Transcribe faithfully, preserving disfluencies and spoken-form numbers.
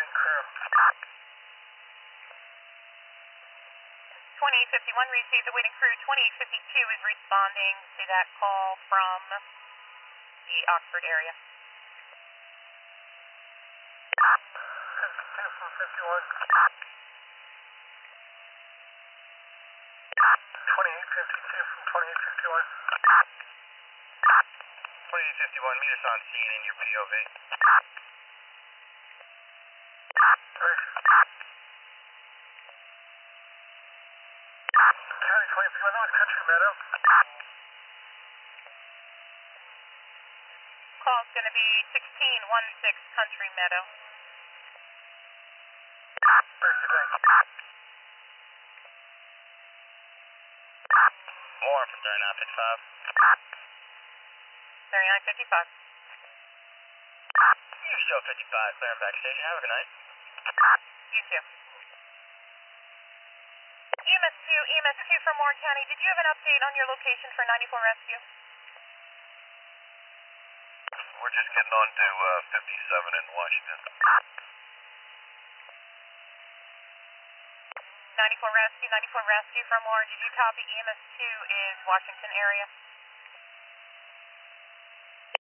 waiting crew. twenty-eight fifty-one received. The waiting crew twenty-eight fifty-two is responding to that call from the Oxford area. fifty-two from fifty-one. twenty-eight fifty-two from twenty-eight fifty-one. twenty-eight fifty-one, meet us on scene in your P O V. County twenty fifty-one, that was Country Meadow. Call's going to be sixteen sixteen Country Meadow. Mercy Bank. More from thirty-nine fifty-five. thirty-nine fifty-five. You show fifty-five, clearing back station. Have a good night. You too. E M S two, E M S two from Warren County. Did you have an update on your location for ninety-four Rescue? We're just getting on to uh, fifty-seven in Washington. ninety-four Rescue, ninety-four Rescue from Warren. Did you copy? E M S two is Washington area.